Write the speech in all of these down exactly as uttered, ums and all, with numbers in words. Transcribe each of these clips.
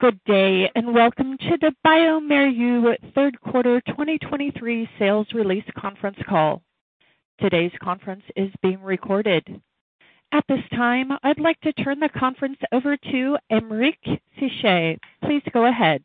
Good day, and welcome to the bioMérieux third quarter twenty twenty-three sales release conference call. Today's conference is being recorded. At this time, I'd like to turn the conference over to Aymeric Fichet. Please go ahead.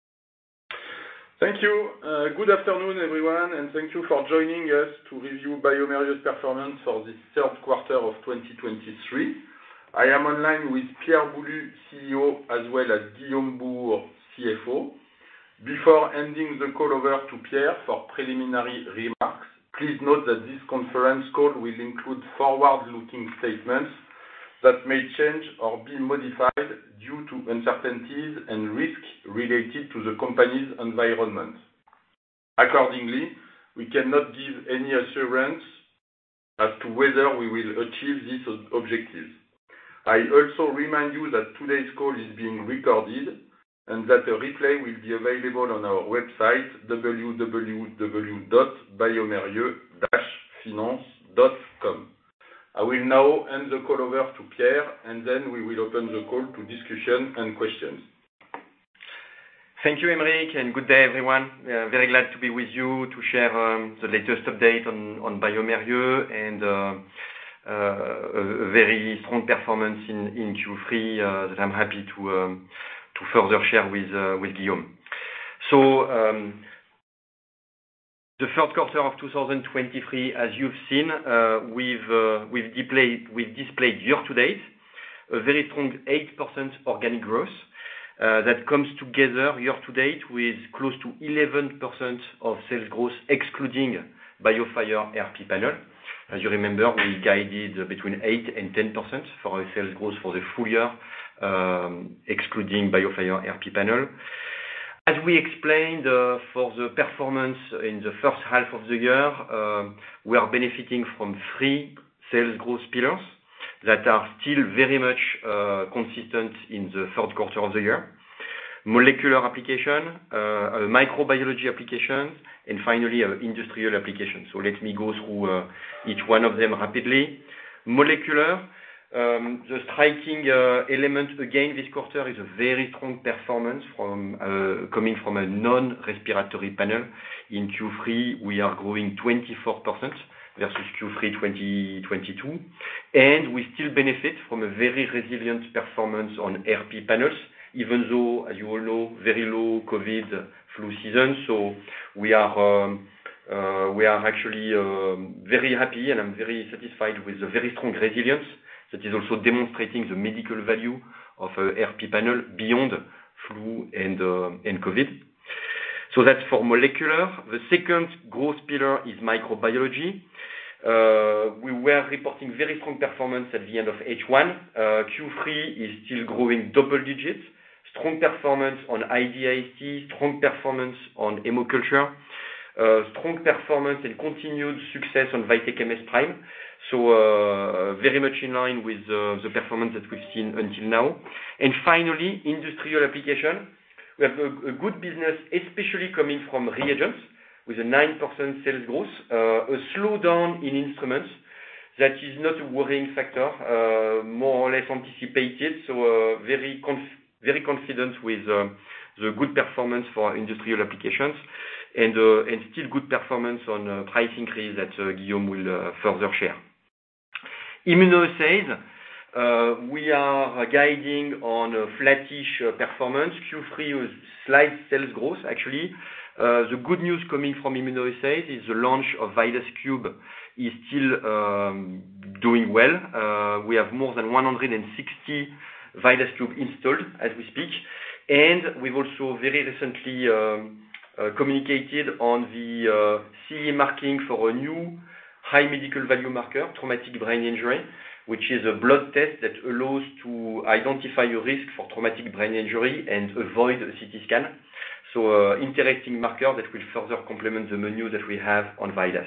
Thank you. Uh, good afternoon, everyone, and thank you for joining us to review bioMérieux's performance for this third quarter of twenty twenty-three. I am online with Pierre Boulud, C E O, as well as Guillaume Bouhours, C F O. Before handing the call over to Pierre for preliminary remarks, please note that this conference call will include forward-looking statements that may change or be modified due to uncertainties and risks related to the company's environment. Accordingly, we cannot give any assurance as to whether we will achieve these objectives. I also remind you that today's call is being recorded and that a replay will be available on our website, w w w dot biomerieux dash finance dot com. I will now hand the call over to Pierre, and then we will open the call to discussion and questions. Thank you, Aymeric, and good day, everyone. Uh, very glad to be with you to share um, the latest update on, on bioMérieux and uh, uh, a very strong performance in, in Q three uh, that I'm happy to um, to further share with uh, with Guillaume. So um, the third quarter of two thousand twenty-three, as you've seen, uh, we've uh, we've displayed we've displayed year to date a very strong eight percent organic growth. Uh, that comes together year to date with close to eleven percent of sales growth, excluding BioFire R P panel. As you remember, we guided between eight and ten percent for our sales growth for the full year, um, excluding BioFire R P panel. As we explained uh, for the performance in the first half of the year, uh, we are benefiting from three sales growth pillars that are still very much uh, consistent in the third quarter of the year. Molecular application, uh, microbiology applications, and finally uh, industrial applications. So let me go through uh, each one of them rapidly. Molecular, um, the striking uh, element again this quarter is a very strong performance from uh, coming from a non-respiratory panel. In Q three, we are growing twenty-four percent. Versus Q three twenty twenty-two, and we still benefit from a very resilient performance on R P panels, even though, as you all know, very low COVID flu season. So we are um, uh, we are actually um, very happy, and I'm very satisfied with the very strong resilience that is also demonstrating the medical value of a R P panel beyond flu and uh, and COVID. So that's for molecular. The second growth pillar is microbiology. Uh, we were reporting very strong performance at the end of H one. Uh, Q three is still growing double digits. Strong performance on I D I S T, strong performance on hemoculture, uh, strong performance and continued success on VITEK M S Prime. So uh, very much in line with uh, the performance that we've seen until now. And finally, industrial application. We have a, a good business, especially coming from reagents, with a nine percent sales growth, uh, a slowdown in instruments that is not a worrying factor, uh, more or less anticipated. So uh, very conf- very confident with uh, the good performance for industrial applications, and uh, and still good performance on uh, price increase that uh, Guillaume will uh, further share. Immunoassays. Uh, we are guiding on a flattish uh, performance. Q three was slight sales growth, actually. Uh, the good news coming from immunoassays is the launch of VIDAS Cube is still um, doing well. Uh, we have more than one hundred sixty VIDAS Cube installed as we speak. And we've also very recently um, uh, communicated on the uh, C E marking for a new high medical value marker, traumatic brain injury, which is a blood test that allows to identify a risk for traumatic brain injury and avoid a C T scan. So uh, interesting marker that will further complement the menu that we have on VIDAS.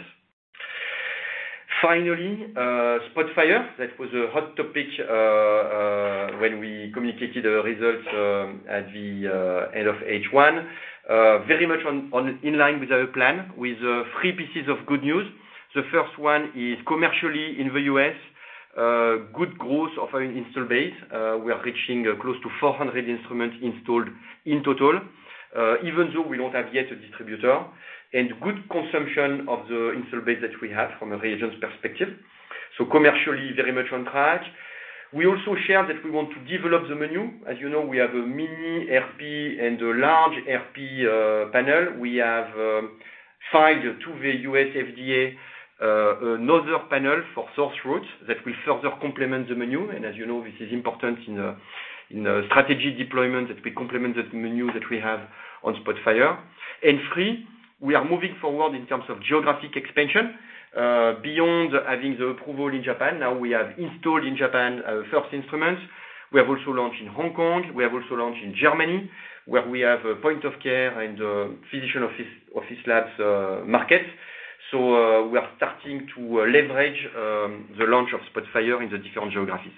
Finally, uh, Spotfire, that was a hot topic uh, uh, when we communicated the results um, at the uh, end of H one. Uh, very much on, on in line with our plan, with uh, three pieces of good news. The first one is commercially in the U S, Uh, good growth of our install base. Uh, we are reaching uh, close to four hundred instruments installed in total, uh, even though we don't have yet a distributor, and good consumption of the install base that we have from a reagents perspective. So commercially, very much on track. We also shared that we want to develop the menu. As you know, we have a mini R P and a large R P uh, panel. We have um, filed to the U S F D A uh, another panel for sore throat that will further complement the menu. And as you know, this is important in a, in a strategy deployment that we complement the menu that we have on Spotfire. And three, we are moving forward in terms of geographic expansion. Uh, beyond having the approval in Japan, now we have installed in Japan uh, first instruments. We have also launched in Hong Kong. We have also launched in Germany, where we have a point of care and uh, physician office, office labs uh, markets. So uh, we are starting to uh, leverage um, the launch of Spotfire in the different geographies.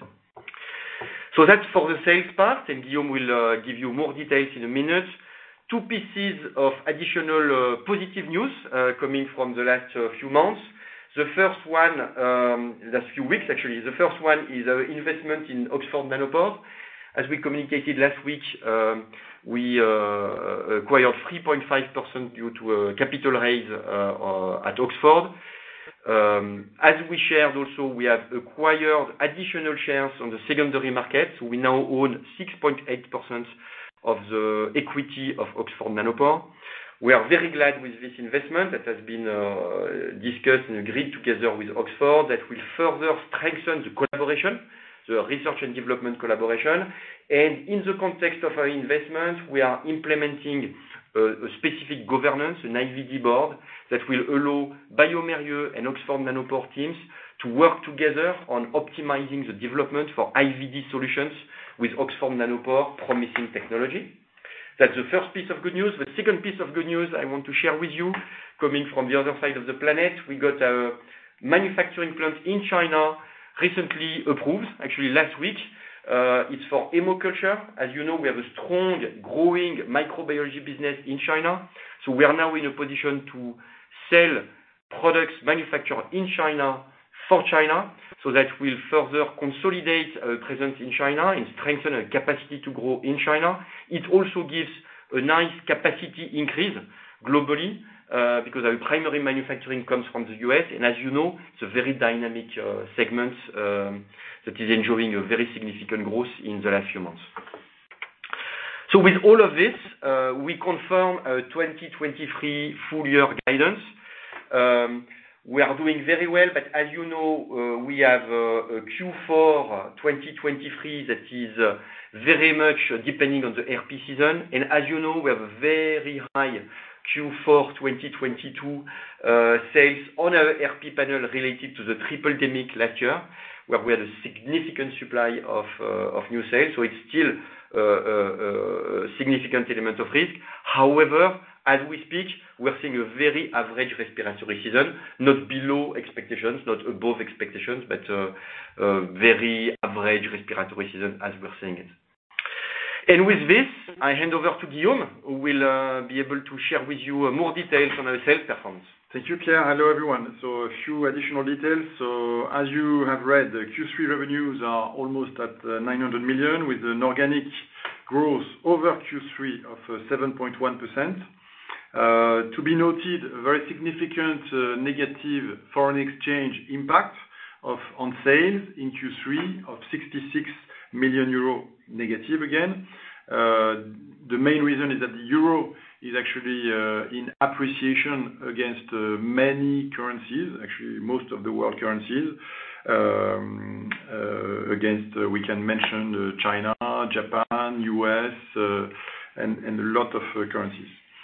So that's for the sales part, and Guillaume will uh, give you more details in a minute. Two pieces of additional uh, positive news uh, coming from the last uh, few months. The first one, um, last few weeks actually, the first one is our investment in Oxford Nanopore. As we communicated last week, um, we uh, acquired three point five percent due to a capital raise uh, at Oxford. Um, as we shared also, we have acquired additional shares on the secondary market. So we now own six point eight percent of the equity of Oxford Nanopore. We are very glad with this investment that has been uh, discussed and agreed together with Oxford that will further strengthen the collaboration, the research and development collaboration. And in the context of our investment, we are implementing a, a specific governance, an I V D board, that will allow bioMérieux and Oxford Nanopore teams to work together on optimizing the development for I V D solutions with Oxford Nanopore promising technology. That's the first piece of good news. The second piece of good news I want to share with you, coming from the other side of the planet, we got a manufacturing plant in China recently approved, actually last week. Uh, it's for hemoculture. As you know, we have a strong, growing microbiology business in China. So we are now in a position to sell products manufactured in China for China, so that will further consolidate our presence in China and strengthen our capacity to grow in China. It also gives a nice capacity increase globally, uh, because our primary manufacturing comes from the U S, and as you know, it's a very dynamic uh, segment um, that is enjoying a very significant growth in the last few months. So with all of this, uh, we confirm our twenty twenty-three full year guidance. Um, We are doing very well, but as you know, uh, we have uh, a Q four twenty twenty-three that is uh, very much depending on the R P season. And as you know, we have a very high Q four twenty twenty-two uh, sales on our R P panel related to the triple demic last year, where we had a significant supply of, uh, of new sales. So it's still uh, uh, a significant element of risk. However, as we speak, we're seeing a very average respiratory season, not below expectations, not above expectations, but uh, a very average respiratory season as we're seeing it. And with this, I hand over to Guillaume, who will uh, be able to share with you uh, more details on our sales performance. Thank you, Pierre. Hello, everyone. So a few additional details. So as you have read, the Q three revenues are almost at uh, nine hundred million, with an organic growth over Q three of uh, seven point one percent. Uh, to be noted, a very significant uh, negative foreign exchange impact of on sales in Q three of sixty-six million euro negative again. Uh, the main reason is that the euro is actually uh, in appreciation against uh, many currencies, actually most of the world currencies. Um, uh, against, uh, we can mention uh, China, Japan, U S, uh, and, and a lot of uh, currencies.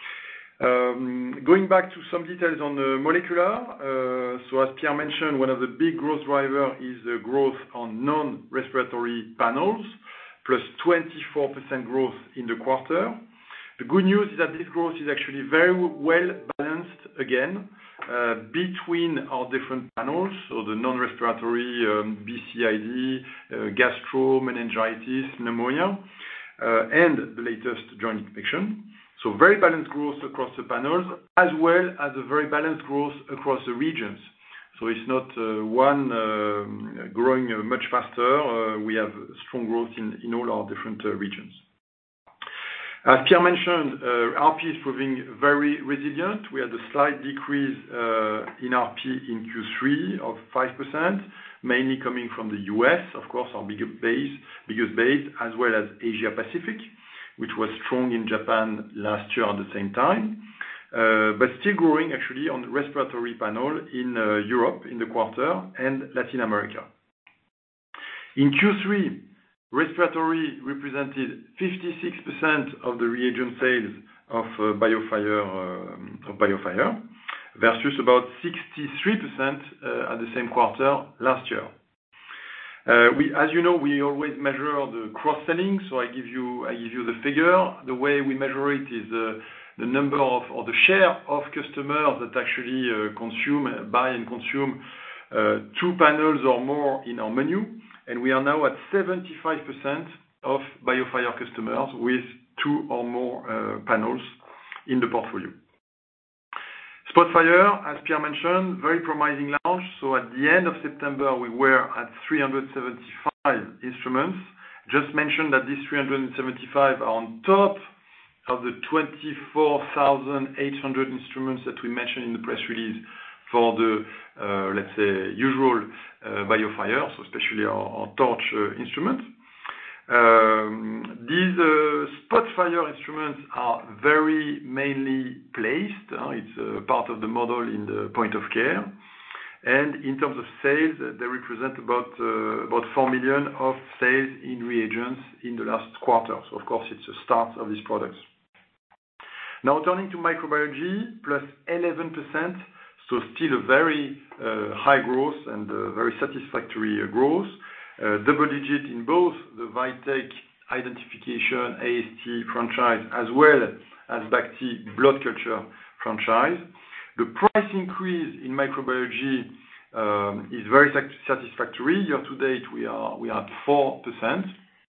Um, going back to some details on the molecular, uh, so as Pierre mentioned, one of the big growth driver is the growth on non-respiratory panels, plus twenty-four percent growth in the quarter. The good news is that this growth is actually very well balanced again uh, between our different panels, so the non-respiratory um, B C I D, uh, gastro, meningitis, pneumonia, uh, and the latest joint infection. So very balanced growth across the panels, as well as a very balanced growth across the regions. So it's not uh, one uh, growing uh, much faster. Uh, we have strong growth in, in all our different uh, regions. As Pierre mentioned, uh, R P is proving very resilient. We had a slight decrease uh, in R P in Q three of five percent, mainly coming from the U S, of course, our biggest base, biggest base, as well as Asia Pacific, which was strong in Japan last year at the same time, uh, but still growing actually on respiratory panel in uh, Europe in the quarter and Latin America. In Q three, respiratory represented fifty-six percent of the reagent sales of uh, BioFire, uh, of BioFire, versus about sixty-three percent uh, at the same quarter last year. Uh, we, as you know, we always measure the cross-selling, so I give you, I give you the figure. The way we measure it is uh, the number of, or the share of customers that actually uh, consume, buy and consume uh, two panels or more in our menu. And we are now at seventy-five percent of BioFire customers with two or more uh, panels in the portfolio. Spotfire, as Pierre mentioned, very promising launch. So at the end of September, we were at three hundred seventy-five instruments. Just mentioned that these three hundred seventy-five are on top of the twenty-four thousand eight hundred instruments that we mentioned in the press release for the, uh, let's say, usual uh, BioFire, so especially our, our Torch uh, instruments. Um, these uh, Spotfire instruments are very mainly placed. Uh, it's uh, part of the model in the point of care. And in terms of sales, uh, they represent about uh, about four million of sales in reagents in the last quarter. So, of course, it's a start of these products. Now, turning to microbiology, plus eleven percent. So still a very uh, high growth and uh, very satisfactory uh, growth, uh, double digit in both the VITEK identification A S T franchise as well as BACT/ALERT blood culture franchise. The price increase in microbiology um, is very satisfactory. Year to date, we are we are at four percent.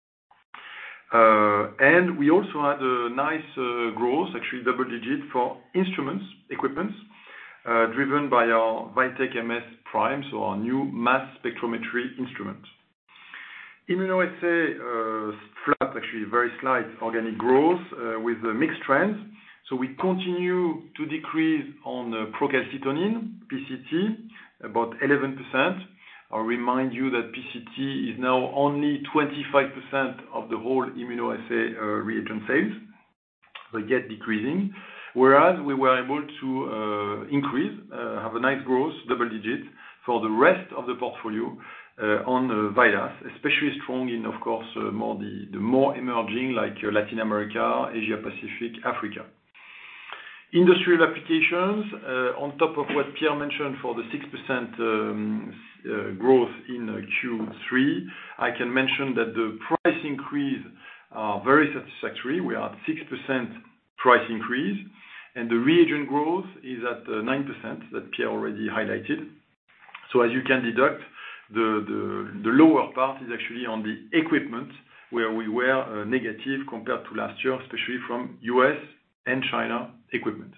Uh, and we also had a nice uh, growth, actually double digit, for instruments, equipments, Uh, driven by our VITEK M S Prime, so our new mass spectrometry instrument. Immunoassay, uh, flat, actually very slight organic growth uh, with uh, mixed trends. So we continue to decrease on uh, procalcitonin, P C T, about eleven percent. I'll remind you that P C T is now only twenty-five percent of the whole immunoassay uh, reagent sales, but yet decreasing. Whereas we were able to uh, increase, uh, have a nice growth, double digit, for the rest of the portfolio uh, on uh, VIDAS, especially strong in, of course, uh, more the, the more emerging like uh, Latin America, Asia Pacific, Africa. Industrial applications, uh, on top of what Pierre mentioned for the six percent um, uh, growth in uh, Q three, I can mention that the price increase are very satisfactory. We are at six percent price increase. And the reagent growth is at uh, nine percent that Pierre already highlighted. So as you can deduct, the, the, the lower part is actually on the equipment, where we were uh, negative compared to last year, especially from U S and China equipment.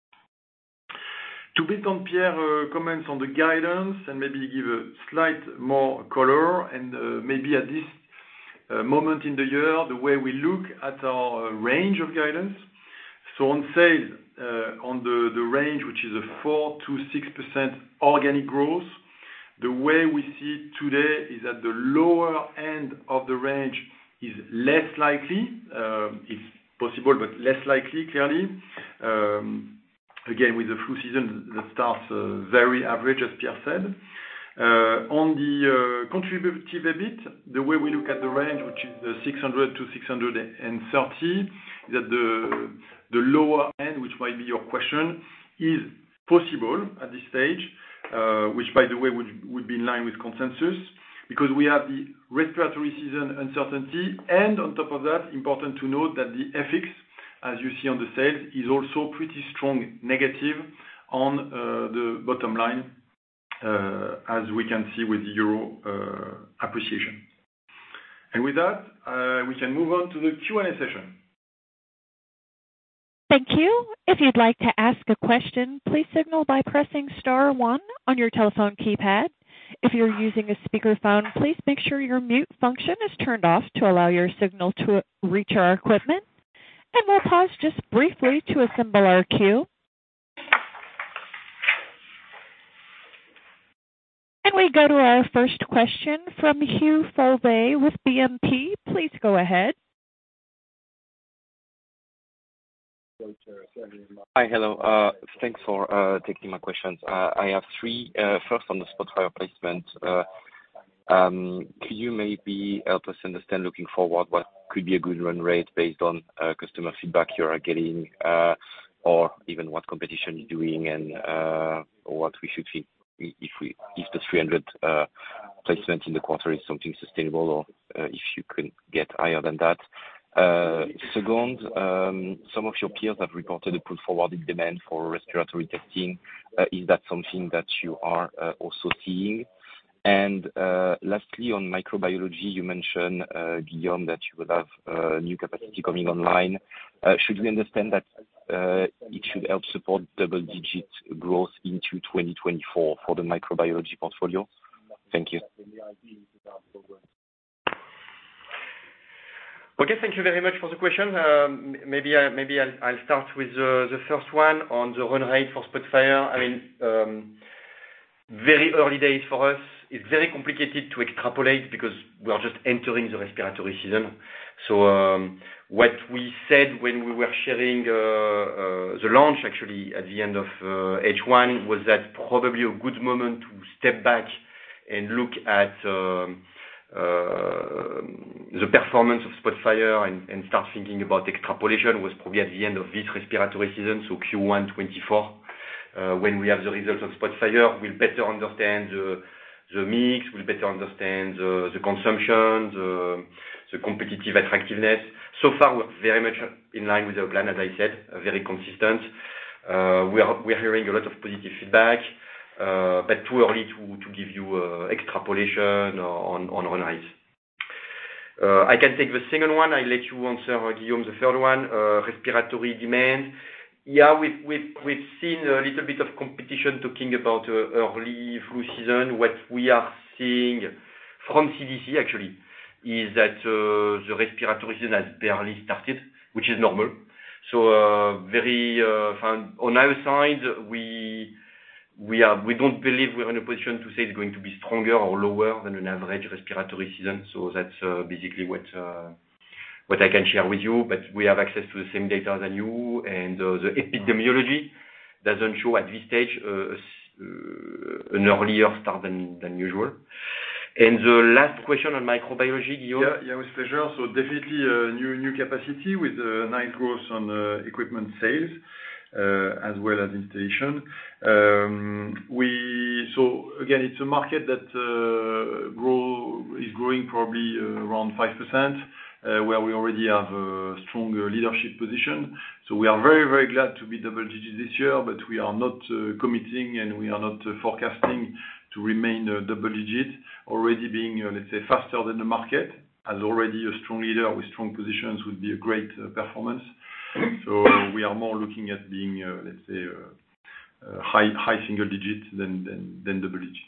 To build on Pierre's uh, comments on the guidance and maybe give a slight more color, and uh, maybe at this uh, moment in the year, the way we look at our uh, range of guidance. So on sales, uh, on the, the range, which is a four to six percent organic growth, the way we see it today is that the lower end of the range is less likely. Uh, it's possible, but less likely, clearly. Um, again, with the flu season that starts uh, very average, as Pierre said. Uh, on the uh, contributive EBIT, the way we look at the range, which is uh, six hundred to six hundred thirty, is that the the lower end, which might be your question, is possible at this stage, uh, which, by the way, would, would be in line with consensus, because we have the respiratory season uncertainty, and on top of that, important to note that the F X, as you see on the sales, is also pretty strong negative on uh, the bottom line, uh, as we can see with the euro uh, appreciation. And with that, uh, we can move on to the Q and A session. Thank you. If you'd like to ask a question, please signal by pressing star one on your telephone keypad. If you're using a speakerphone, please make sure your mute function is turned off to allow your signal to reach our equipment. And we'll pause just briefly to assemble our queue. And we go to our first question from Hugh Fulvey with B M P. Please go ahead. Hi, hello. Uh, thanks for uh, taking my questions. Uh, I have three. Uh, first, on the Spotfire placement, uh, um, could you maybe help us understand, looking forward, what could be a good run rate based on uh, customer feedback you are getting, uh, or even what competition is doing, and uh, what we should think if we if the three hundred uh, placement in the quarter is something sustainable, or uh, if you could get higher than that. Uh, second, um, some of your peers have reported a pull forward in demand for respiratory testing. Uh, is that something that you are uh, also seeing? And uh, lastly, on microbiology, you mentioned, uh, Guillaume, that you will have uh, new capacity coming online. Uh, should we understand that uh, it should help support double-digit growth into twenty twenty-four for the microbiology portfolio? Thank you. Okay, thank you very much for the question. Um, maybe I, maybe I'll, I'll start with uh, the first one on the run rate for Spotfire. I mean, um, very early days for us. It's very complicated to extrapolate because we are just entering the respiratory season. So um, what we said when we were sharing uh, uh, the launch actually at the end of uh, H one was that probably a good moment to step back and look at um, uh, the performance of Spotfire and, and start thinking about extrapolation was probably at the end of this respiratory season, so Q one twenty-four. Uh, when we have the results of Spotfire, we'll better understand the, the mix, we'll better understand the, the consumption, the, the competitive attractiveness. So far, we're very much in line with our plan, as I said, uh, very consistent. Uh, we are we're hearing a lot of positive feedback, uh, but too early to, to give you uh, extrapolation on, on run rates. Uh, I can take the second one. I'll let you answer, uh, Guillaume, the third one, uh, respiratory demand. Yeah, we've, we've, we've seen a little bit of competition talking about uh, early flu season. What we are seeing from C D C actually is that uh, the respiratory season has barely started, which is normal. So uh, very uh, on our side, we we are we don't believe we're in a position to say it's going to be stronger or lower than an average respiratory season. So that's uh, basically what. Uh, what I can share with you, but we have access to the same data than you, and uh, the epidemiology doesn't show at this stage uh, uh, an earlier start than, than usual. And the last question on microbiology, Guillaume? Yeah, yeah, with pleasure. So definitely uh, new new capacity with uh, nice growth on uh, equipment sales uh, as well as installation. Um, we so again, it's a market that uh, grow is growing probably uh, around five percent. Uh, where we already have a strong uh, leadership position. So we are very, very glad to be double digits this year, but we are not uh, committing and we are not uh, forecasting to remain uh, double digits, already being, uh, let's say, faster than the market, as already a strong leader with strong positions would be a great uh, performance. So uh, we are more looking at being, uh, let's say, uh, uh, high, high single digits than, than, than double digits.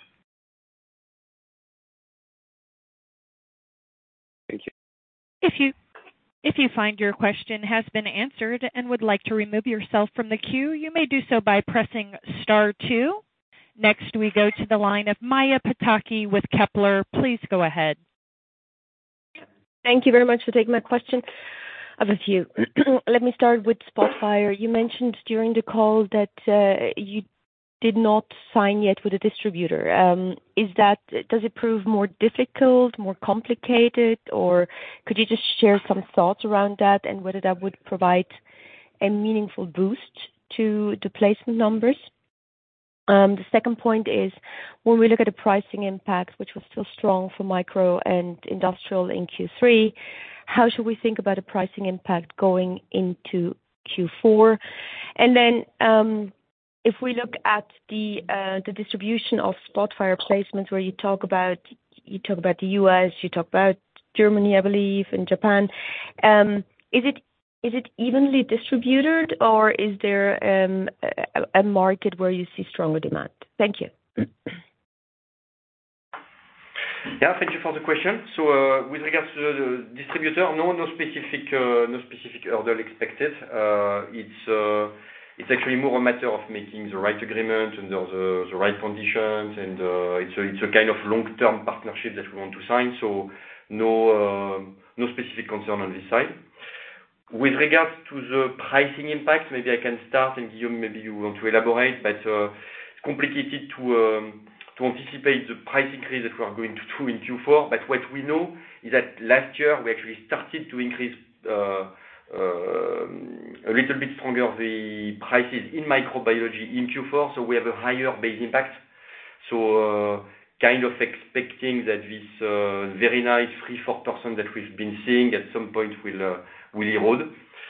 Thank you. If you if you find your question has been answered and would like to remove yourself from the queue, you may do so by pressing star two. Next, we go to the line of Maja Pataki with Kepler. Please go ahead. Thank you very much for taking my question. I have a few. Let me start with Spotfire. You mentioned during the call that uh, you did not sign yet with a distributor. Um, is that, does it prove more difficult, more complicated, or could you just share some thoughts around that and whether that would provide a meaningful boost to the placement numbers? Um, the second point is when we look at the pricing impact, which was still strong for micro and industrial in Q three, how should we think about the pricing impact going into Q four? And then, um, if we look at the uh, the distribution of Spotfire placements, where you talk about you talk about the U S, you talk about Germany, I believe, and Japan, um, is it is it evenly distributed, or is there um, a, a market where you see stronger demand? Thank you. Yeah, thank you for the question. So, uh, with regards to the distributor, no, no specific, uh, no specific hurdle expected. Uh, It's, uh, it's actually more a matter of making the right agreement under the, the right conditions, and uh, it's a, it's a kind of long-term partnership that we want to sign. So, no, uh, no specific concern on this side. With regards to the pricing impact, maybe I can start, and Guillaume, maybe you want to elaborate, but uh, it's complicated to um, to anticipate the price increase that we are going to do in Q four. But what we know is that last year we actually started to increase uh, uh, a little bit stronger the prices in microbiology in Q four, so we have a higher base impact. So uh, kind of expecting that this uh, very nice three to four percent that we've been seeing at some point will uh, will erode.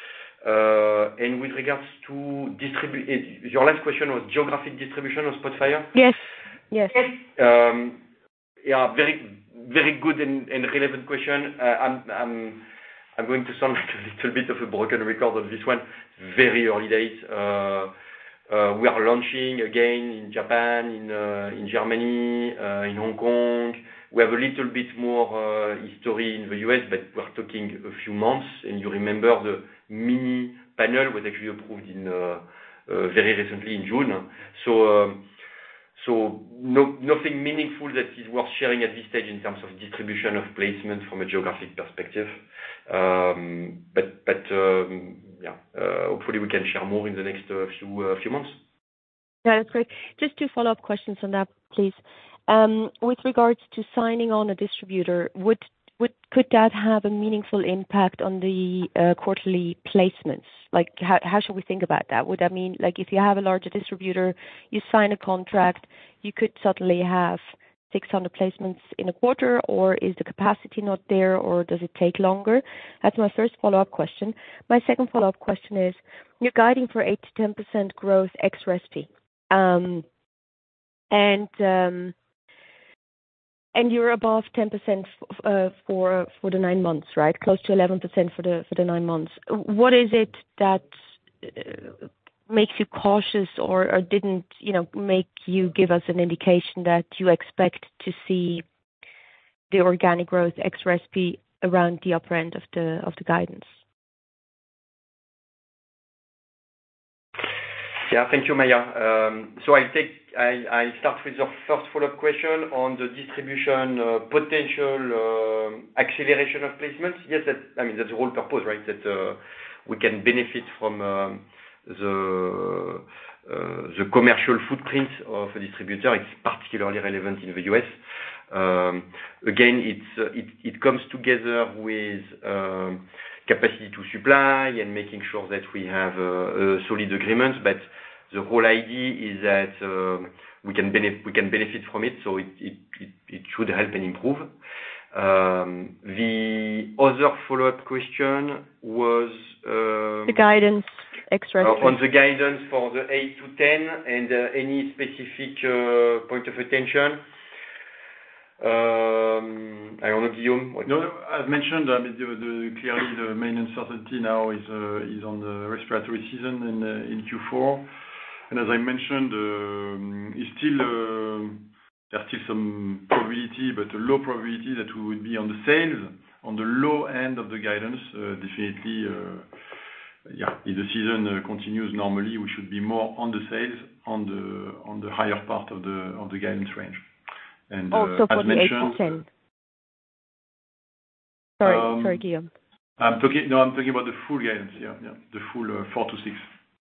Uh, and with regards to distribu- your last question was geographic distribution of Spotfire? Yes. Yes. Um, yeah, very, very good and, and relevant question. Uh, I'm, I'm, I'm going to sound like a little bit of a broken record on this one. Very early days. Uh, uh, we are launching again in Japan, in uh, in Germany, uh, in Hong Kong. We have a little bit more uh, history in the U S, but we're talking a few months. And you remember the mini panel was actually approved in uh, uh, very recently in June. So. Um, So no, nothing meaningful that is worth sharing at this stage in terms of distribution of placement from a geographic perspective. Um, but but um, yeah, uh, hopefully we can share more in the next uh, few uh, few months. Yeah, that's great. Just two follow-up questions on that, please. Um, with regards to signing on a distributor, would would could that have a meaningful impact on the uh, quarterly placements? Like, how how should we think about that? Would that mean, like, if you have a larger distributor, you sign a contract, you could suddenly have six hundred placements in a quarter, or is the capacity not there, or does it take longer? That's my first follow-up question. My second follow-up question is, you're guiding for eight to ten percent growth ex-Respi. Um, and um, and you're above ten percent f- uh, for for the nine months, right? Close to eleven percent for the for the nine months. What is it that uh, makes you cautious, or, or didn't you know make you give us an indication that you expect to see the organic growth ex-Respi around the upper end of the of the guidance? Yeah, thank you, Maya. Um, so I take I, I start with your first follow-up question on the distribution uh, potential uh, acceleration of placements. Yes, that I mean that's the whole purpose, right? That uh, we can benefit from um, the uh, the commercial footprint of a distributor. It's particularly relevant in the U S. Um, again, it's uh, it it comes together with um, capacity to supply and making sure that we have uh, a solid agreements. But the whole idea is that uh, we can benefit we can benefit from it. So it it it, it should help and improve. Um, the other follow-up question was um, the guidance extra uh, on the guidance for the eight to ten and uh, any specific uh, point of attention. Um, I don't know, Guillaume. What? No, as mentioned, I mean, the, the, clearly the main uncertainty now is uh, is on the respiratory season in uh, in Q four, and as I mentioned, uh, is still uh, there's still some probability, but a low probability that we would be on the sales on the low end of the guidance. Uh, definitely, uh, yeah, if the season uh, continues normally, we should be more on the sales on the on the higher part of the of the guidance range. And also uh, for as the eight mentioned, to ten. Sorry, um, sorry, Guillaume. I'm talking. No, I'm talking about the full guidance. Yeah, yeah, the full uh, four to six.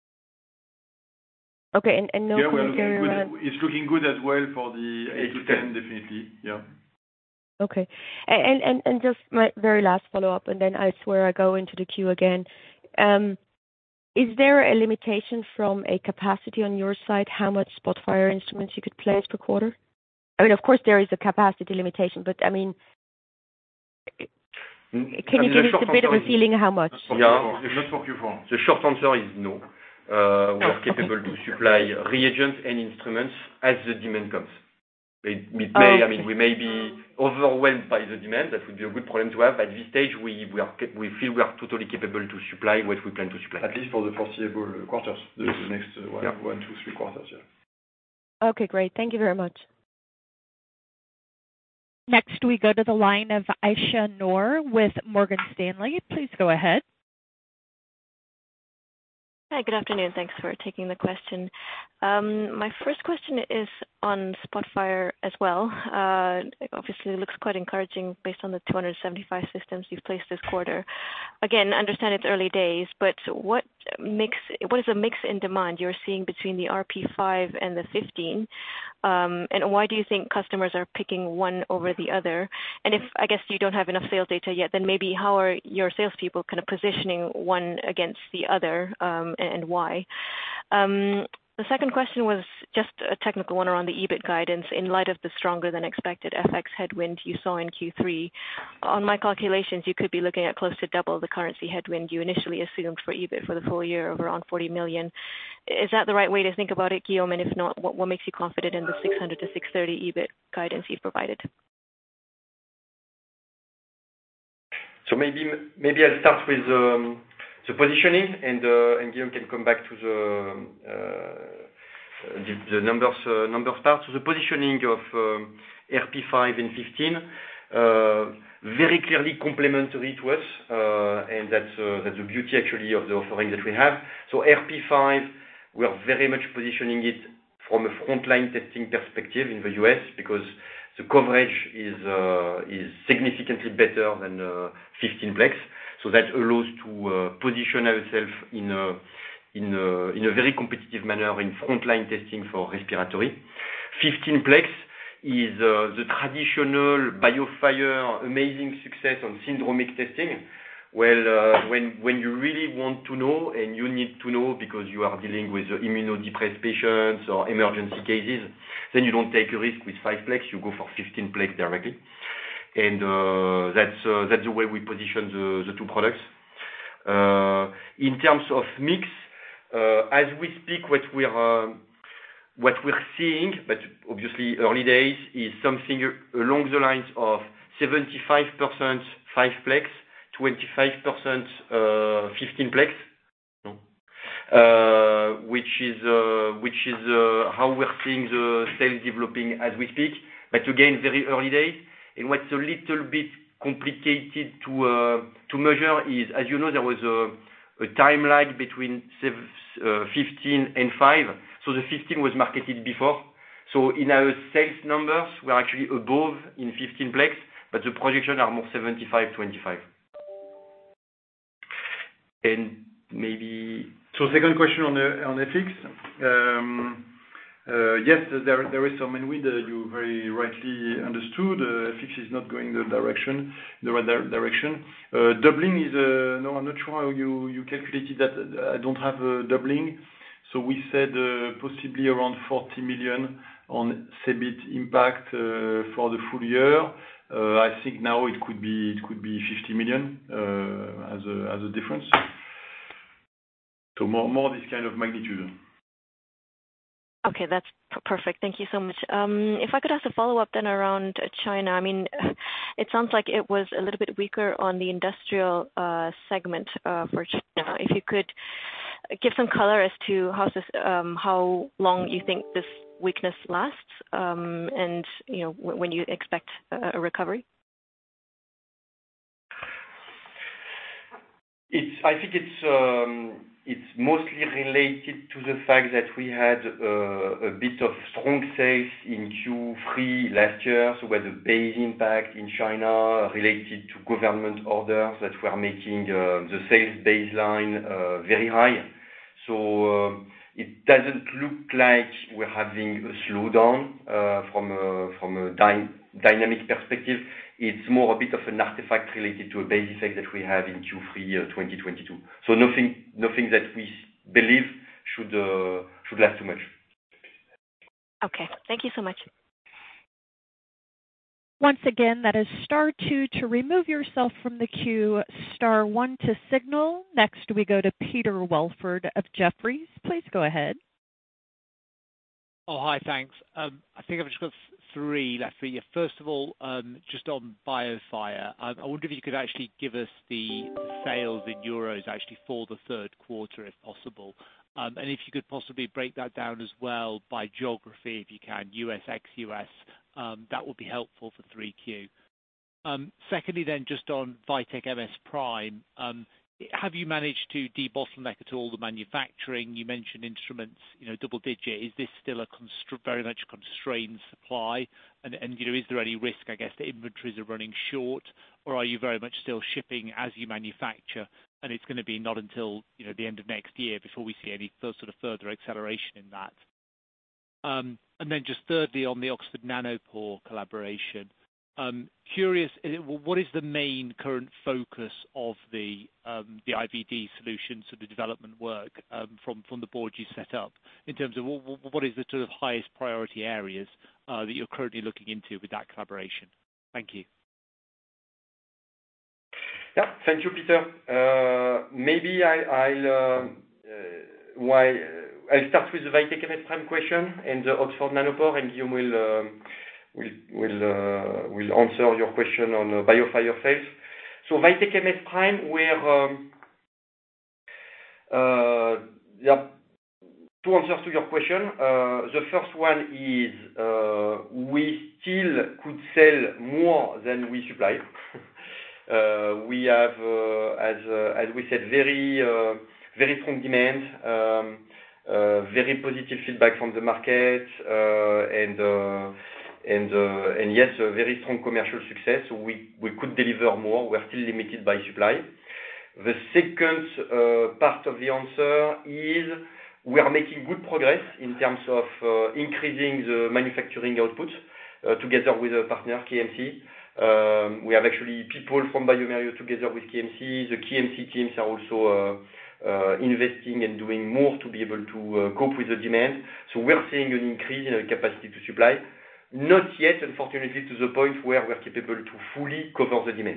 Okay, and, and no yeah, we're commentary looking around. good. It's looking good as well for the eight to ten, definitely. Yeah. Okay, and and and just my very last follow up, and then I swear I go into the queue again. Um, is there a limitation from a capacity on your side how much Spotfire instruments you could place per quarter? I mean, of course, there is a capacity limitation, but I mean, can I mean, you give us a bit of a feeling how much? Not Yeah, for Q four. the short answer is no. Uh, we Oh, are capable okay. to supply reagents and instruments as the demand comes. It may, Okay. I mean, we may be overwhelmed by the demand. That would be a good problem to have. At this stage, we we are we feel we are totally capable to supply what we plan to supply. At least for the foreseeable quarters, the Yes. the next uh, one, Yeah. one, two, three quarters, yeah. Okay, great. Thank you very much. Next, we go to the line of Aisyah Noor with Morgan Stanley. Please go ahead. Hi, good afternoon. Thanks for taking the question. Um, My first question is on Spotfire as well. Uh, Obviously, it looks quite encouraging based on the two hundred seventy-five systems you've placed this quarter. Again, I understand it's early days, but what mix? What is the mix in demand you're seeing between the R P five and the fifteen? Um, And why do you think customers are picking one over the other? And if, I guess, you don't have enough sales data yet, then maybe how are your salespeople kind of positioning one against the other, um, and and why? Um, The second question was just a technical one around the EBIT guidance in light of the stronger than expected F X headwind you saw in Q three. On my calculations, you could be looking at close to double the currency headwind you initially assumed for EBIT for the full year of around forty million. Is that the right way to think about it, Guillaume? And if not, what, what makes you confident in the six hundred to six thirty EBIT guidance you've provided? So maybe maybe I'll start with um, the positioning, and uh, and Guillaume can come back to the uh, the, the numbers uh, numbers part. So the positioning of um, R P five and fifteen uh, very clearly complementary to us, uh, and that's uh, that's the beauty actually of the offering that we have. So R P five, we are very much positioning it from a frontline testing perspective in the U S because the coverage is uh, is significantly better than uh, fifteen plex. So that allows to uh, position ourselves in a, in, a, in a very competitive manner in frontline testing for respiratory. fifteen plex is uh, the traditional BioFire amazing success on syndromic testing. Well, uh, when, when you really want to know, and you need to know because you are dealing with uh, immunodepressed patients or emergency cases, then you don't take a risk with five plex, you go for fifteen plex directly. And uh, that's uh, that's the way we position the, the two products. Uh, in terms of mix, uh, as we speak, what we're uh, what we're seeing, but obviously early days, is something along the lines of seventy-five percent five plex, twenty-five percent uh, fifteen plex, no? uh, which is uh, which is uh, how we're seeing the sales developing as we speak. But again, very early days. And what's a little bit complicated to uh, to measure is, as you know, there was a, a time lag between uh, fifteen and five. So the fifteen was marketed before. So in our sales numbers, we're actually above in fifteen plex, but the projections are more seventy-five twenty-five. And maybe... So second question on the on F X. Um, Uh, yes, there there is some headwind. Uh, you very rightly understood. Uh, F X is not going the direction, the right di- direction. Uh, doubling is uh, no, I'm not sure how you you calculated that. I don't have a doubling, so we said uh, possibly around forty million on C E B I T impact uh, for the full year. Uh, I think now it could be it could be fifty million uh, as a as a difference. So more more this kind of magnitude. Okay, that's p- perfect. Thank you so much. Um, if I could ask a follow-up then around China. I mean, it sounds like it was a little bit weaker on the industrial uh, segment uh, for China. If you could give some color as to how this, um, how long you think this weakness lasts, um, and you know w- when you expect a, a recovery. It's. I think it's. Um, It's mostly related to the fact that we had uh, a bit of strong sales in Q three last year, so we had a base impact in China related to government orders that were making uh, the sales baseline uh, very high. So um, it doesn't look like we're having a slowdown uh, from a, from a dy- dynamic perspective. It's more a bit of an artifact related to a base effect that we have in Q three uh, twenty twenty-two. So nothing, nothing that we believe should uh, should last too much. Okay, thank you so much. Once again, that is star two to remove yourself from the queue, star one to signal. Next, we go to Peter Welford of Jefferies. Please go ahead. Oh, hi. Thanks. Um, I think I've just got three left for you. First of all, um, just on BioFire, um, I wonder if you could actually give us the sales in euros actually for the third quarter, if possible. Um, and if you could possibly break that down as well by geography, if you can, U S, ex-U S, um, that would be helpful for three Q. Um, secondly, then, just on VITEK M S Prime, um, have you managed to debottleneck at all the manufacturing? You mentioned instruments, you know, double digit. Is this still a constr- very much constrained supply? And, and, you know, is there any risk, I guess, that inventories are running short, or are you very much still shipping as you manufacture, and it's gonna be not until, you know, the end of next year before we see any sort of further acceleration in that? Um, and then just thirdly, on the Oxford Nanopore collaboration, Um, curious, what is the main current focus of the um, the I V D solutions or the development work um, from from the board you set up in terms of what is the sort of highest priority areas uh, that you're currently looking into with that collaboration? Thank you. Yeah. Thank you, Peter. Uh, Maybe I- I'll uh, uh, why uh, I'll start with the VITEK M S Prime question and the Oxford Nanopore, and Guillaume will um, will will uh, will answer your question on uh, BioFire sales. So VITEK M S Prime, we're um, uh, yeah, two answers to your question. Uh, the first one is uh, we still could sell more than we supply. uh, we have, uh, as uh, as we said, very uh, very strong demand, um, uh, very positive feedback from the market, uh, and. Uh, And, uh, and yes, a very strong commercial success. So we, we could deliver more. We're still limited by supply. The second uh, part of the answer is we are making good progress in terms of uh, increasing the manufacturing output uh, together with a partner, K M C. Um, we have actually people from bioMérieux together with K M C. The K M C teams are also uh, uh, investing and doing more to be able to uh, cope with the demand. So we're seeing an increase in the capacity to supply. Not yet, unfortunately, to the point where we're capable to fully cover the demand.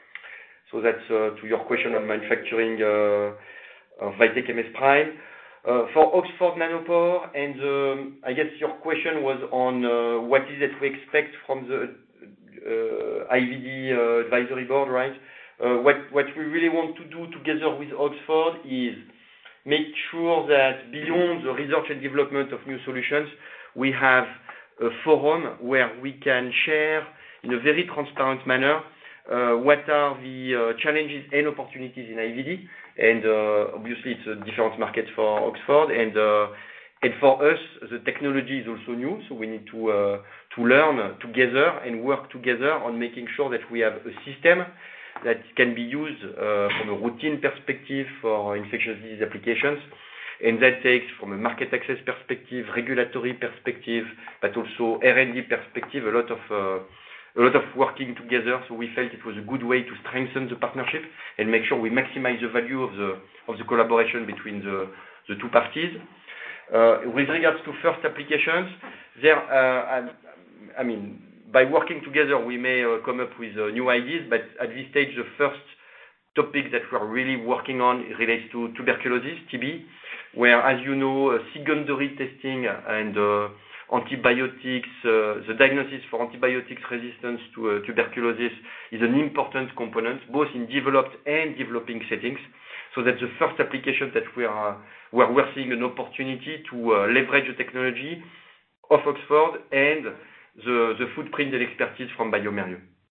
So that's uh, to your question on manufacturing uh, of VITEK M S Prime. Uh, for Oxford Nanopore, and um, I guess your question was on uh, what is it we expect from the uh, I V D uh, advisory board, right? Uh, what, what we really want to do together with Oxford is make sure that beyond the research and development of new solutions, we have a forum where we can share in a very transparent manner uh, what are the uh, challenges and opportunities in I V D. And uh, obviously, it's a different market for Oxford. And uh, and for us, the technology is also new, so we need to uh, to learn together and work together on making sure that we have a system that can be used uh, from a routine perspective for infectious disease applications. And that takes, from a market access perspective, regulatory perspective, but also R and D perspective, a lot of uh, a lot of working together. So we felt it was a good way to strengthen the partnership and make sure we maximize the value of the of the collaboration between the the two parties. Uh, with regards to first applications, there, uh, I, I mean, by working together, we may uh, come up with uh, new ideas, but at this stage, the first topic that we're really working on relates to tuberculosis, T B, where, as you know, uh, secondary testing and uh, antibiotics, uh, the diagnosis for antibiotics resistance to uh, tuberculosis is an important component, both in developed and developing settings. So that's the first application that we are, where we're seeing an opportunity to uh, leverage the technology of Oxford and the, the footprint and expertise from bioMérieux.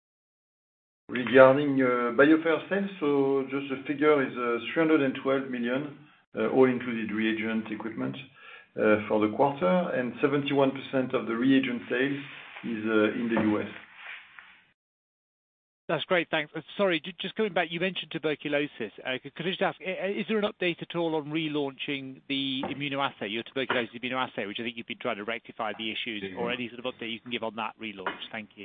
Regarding uh, BioFire sales, so just the figure is uh, three hundred twelve million, uh, all included reagent equipment uh, for the quarter, and seventy-one percent of the reagent sales is uh, in the U S. That's great, thanks. Uh, sorry, j- just coming back, you mentioned tuberculosis. Uh, could, could I just ask, is there an update at all on relaunching the immunoassay, your tuberculosis immunoassay, which I think you've been trying to rectify the issues, or any sort of update you can give on that relaunch? Thank you.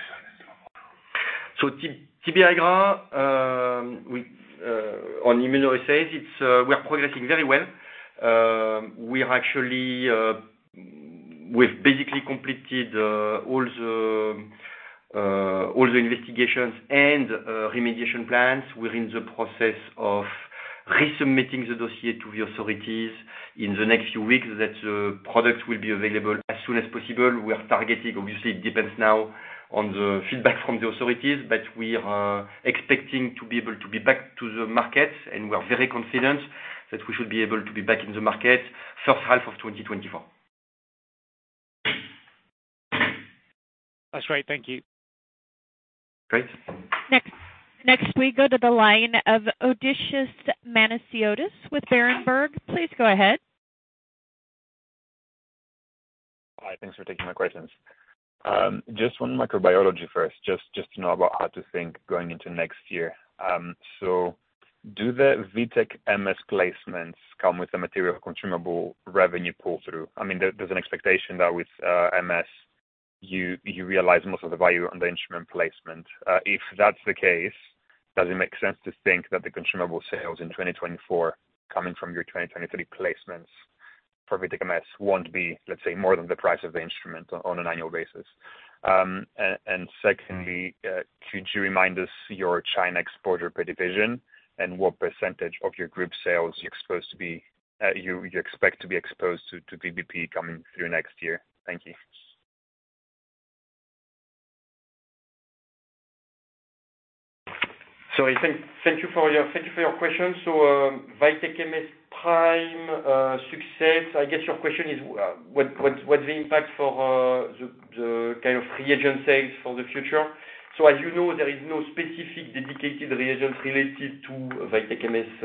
So T B I G R A, um, we, uh, on immunoassays, it's, uh, we're progressing very well. Uh, we're actually, uh, we've basically completed uh, all the uh, all the investigations and uh, remediation plans. We're in the process of resubmitting the dossier to the authorities in the next few weeks, that the product will be available as soon as possible. We are targeting, obviously, it depends now on the feedback from the authorities, but we are uh, expecting to be able to be back to the market, and we are very confident that we should be able to be back in the market first half of twenty twenty-four. That's great. Thank you. Great. Next, next we go to the line of Odysseas Manesiotis with Berenberg. Please go ahead. Hi, thanks for taking my questions. Um, just on microbiology first, just, just to know about how to think going into next year. Um, so do the VITEK M S placements come with a material consumable revenue pull-through? I mean, there, there's an expectation that with uh, M S, you you realize most of the value on the instrument placement. Uh, if that's the case, does it make sense to think that the consumable sales in twenty twenty-four coming from your twenty twenty-three placements for VITEK M S won't be, let's say, more than the price of the instrument on, on an annual basis? Um, and, and secondly, uh, could you remind us your China exposure per division and what percentage of your group sales you exposed to be uh, you, you expect to be exposed to, to V B P coming through next year? Thank you. Sorry, thank, thank you for your thank you for your question. So, um, VITEK M S Prime uh, success. I guess your question is uh, what what what's the impact for uh, the the kind of reagent sales for the future? So, as you know, there is no specific dedicated reagents related to VITEK M S uh,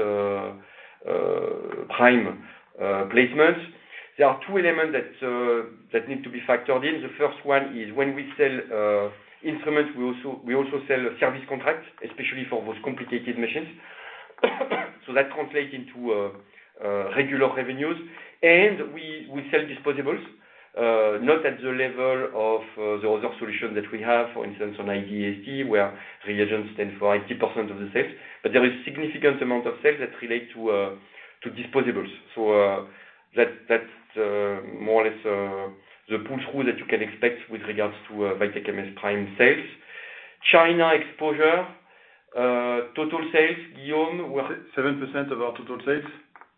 uh, Prime uh, placements. There are two elements that uh, that need to be factored in. The first one is when we sell uh, instruments, we also we also sell a service contract, especially for those complicated machines. So that translates into uh, uh, regular revenues, and we we sell disposables, uh, not at the level of uh, the other solutions that we have, for instance on I D S T, where reagents stand for eighty percent of the sales, but there is significant amount of sales that relate to uh, to disposables. So uh, that that's uh, more or less Uh, the pull-through that you can expect with regards to uh, VITEK M S Prime sales. China exposure, uh, total sales, Guillaume, we're seven percent of our total sales.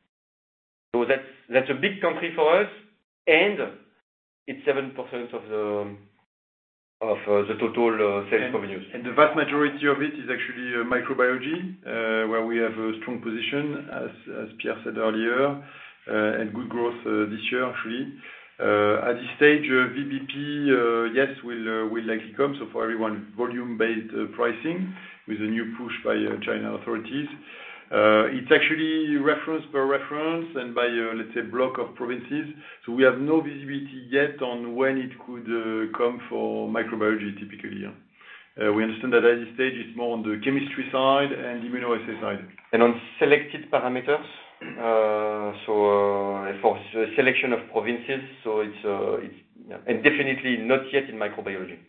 So that's that's a big country for us, and it's seven percent of the of uh, the total uh, sales and, revenues. And the vast majority of it is actually uh, microbiology, uh, where we have a strong position, as as Pierre said earlier, uh, and good growth uh, this year actually. Uh, at this stage, uh, V B P, uh, yes, will uh, will likely come. So for everyone, volume-based uh, pricing with a new push by uh, China authorities. Uh, it's actually reference per reference and by, uh, let's say, block of provinces. So we have no visibility yet on when it could uh, come for microbiology, typically. Uh, we understand that at this stage, it's more on the chemistry side and immunoassay side. And on selected parameters, uh, so uh, for the selection of provinces, so it's, uh, it's yeah, and definitely not yet in microbiology.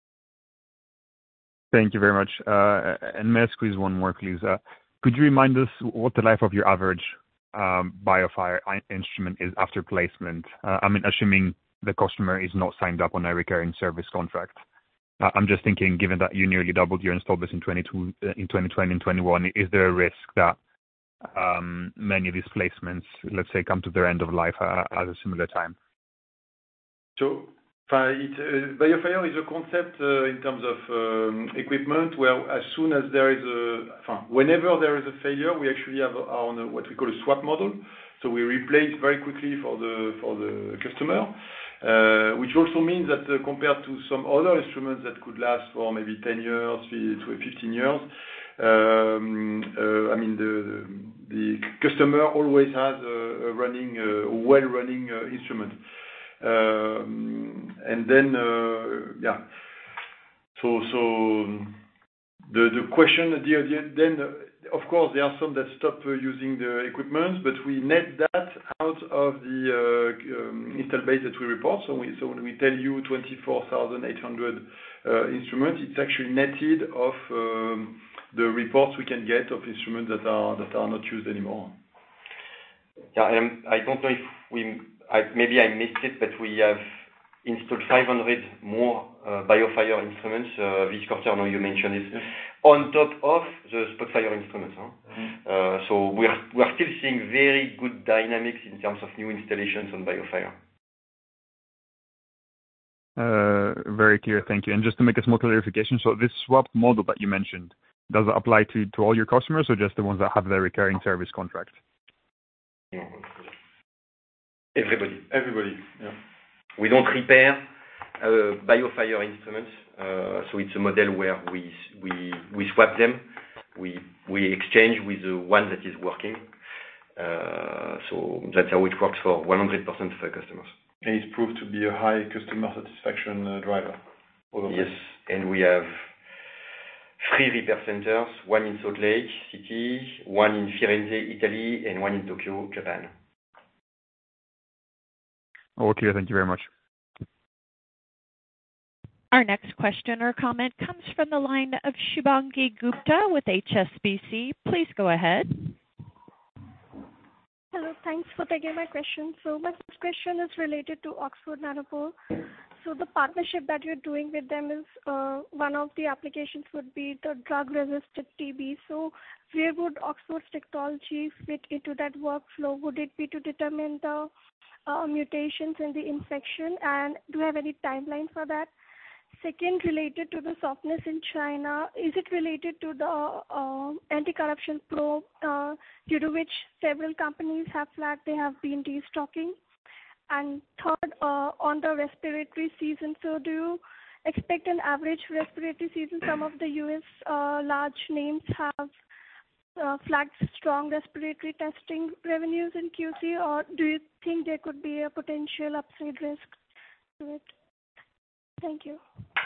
Thank you very much. Uh, and may I squeeze one more, please? Uh, could you remind us what the life of your average um, BioFire instrument is after placement? Uh, I mean, assuming the customer is not signed up on a recurring service contract. Uh, I'm just thinking, given that you nearly doubled your install base in twenty-two, uh, in twenty twenty and twenty-one, is there a risk that um, many of these placements, let's say, come to their end of life uh, at a similar time? So, uh, it, uh, BioFire is a concept uh, in terms of um, equipment where as soon as there is a, uh, whenever there is a failure, we actually have on a, what we call a swap model. So we replace very quickly for the for the customer. Uh, which also means that uh, compared to some other instruments that could last for maybe ten years, fifteen years, um, uh, I mean, the, the customer always has a, a running, a well-running uh, instrument. Um, and then, uh, yeah, so, so the, the question, the, the, then, uh, of course, there are some that stop uh, using the equipment, but we net that out of the uh, um, install base that we report. So, we, so when we tell you twenty-four thousand eight hundred uh, instruments, it's actually netted of um, the reports we can get of instruments that are that are not used anymore. Yeah, and I don't know if we, I, maybe I missed it, but we have installed five hundred more uh, BioFire instruments uh, this quarter. Now you mentioned it, yes. On top of the Spotfire instruments. Huh? Mm-hmm. Uh, so we're we're still seeing very good dynamics in terms of new installations on BioFire. Uh, very clear, thank you. And just to make a small clarification, so this swap model that you mentioned, does it apply to, to all your customers or just the ones that have the recurring service contract? No. Everybody. Everybody, yeah. We don't repair uh, BioFire instruments, uh, so it's a model where we we we swap them, we we exchange with the one that is working. Uh, so that's how it works for one hundred percent of our customers. And it's proved to be a high customer satisfaction uh, driver. Yes, and we have three repair centers, one in Salt Lake City, one in Firenze, Italy, and one in Tokyo, Japan. Okay, thank you very much. Our next question or comment comes from the line of Shubhangi Gupta with H S B C. Please go ahead. Hello, thanks for taking my question. So my first question is related to Oxford Nanopore. So the partnership that you're doing with them is uh, one of the applications would be the drug-resistant T B. So where would Oxford's technology fit into that workflow? Would it be to determine the uh, mutations in the infection, and do you have any timeline for that? Second, related to the softness in China, is it related to the uh, anti-corruption probe uh, due to which several companies have flagged they have been destocking? And third, uh, on the respiratory season, so do you expect an average respiratory season? Some of the U S uh, large names have uh, flagged strong respiratory testing revenues in Q C, or do you think there could be a potential upside risk to it? Thank you.